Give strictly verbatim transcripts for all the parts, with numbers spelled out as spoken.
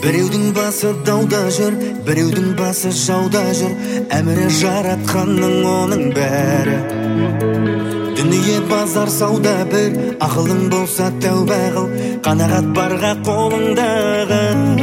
Біреудің басы дауда жүр, біреудің басы жауда жүр. Әмірі жаратқанның оның бәрі. Дүние базар сауда бір, ақылың болса тәубә қыл, қанағат барға қолыңдағы.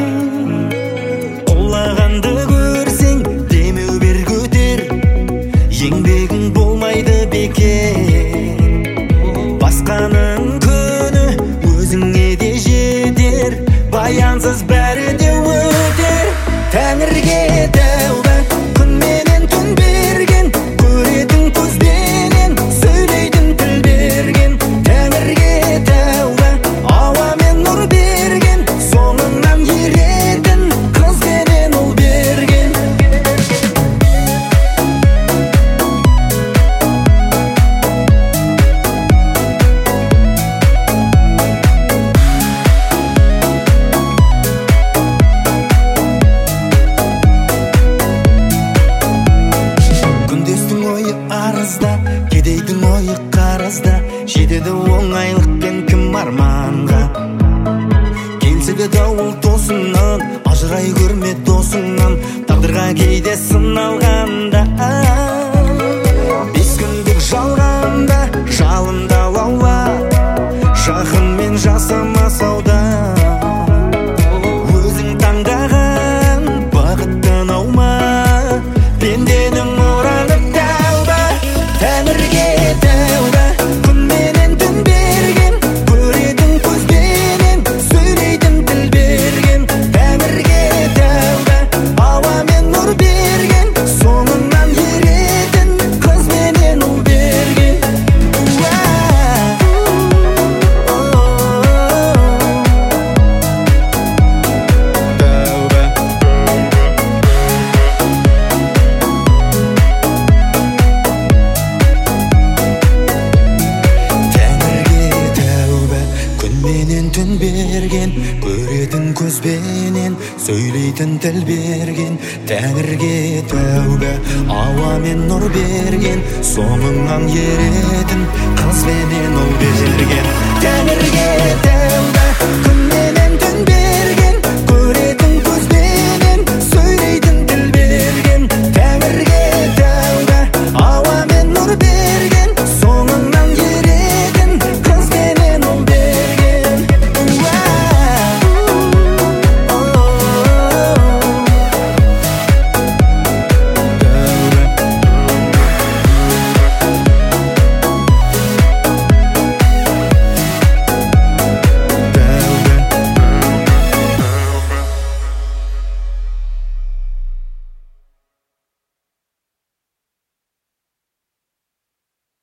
Қолағанды көрсең, демеу бер көтер, еңбегің болмайды бекер. Басқаның күні өзіңе де жетер, баянсыз бәрі де өтер. Тәңірге тәубә, күн менен түн берген, көретін көзбенен, сөйлейтін тіл берген. Тәңірге тәубә, ауа мен нұр берген, соңыңнан еретін қыз бенен ұл берген. Кедейдің ойы қарызда, жетеді оңайлықпен кім арманға. Келсе де дауыл тосыннан, ажырай көрме досыңнан, тағдырға кейде сыналғанда. Бес күндік жалғанда, жалында лаула, жақынмен жасама сауда. Өзің таңдаған бақыттан аума, пенденің оранып тәубә. Тәңірге тәубә, күн менен түн берген, көретін көзбенен, сөйлейтін тіл берген. Тәңірге тәубә, ауа мен нұр берген, соңыңнан еретін қыз менен ұл берген. Түн берген, көретін көзбенен, сөйлейтін тіл берген. Тәңірге тәубә, ауа мен нұр берген, соңыңнан еретін қыз бенен ұл берген. Тәңірге тәубә, күн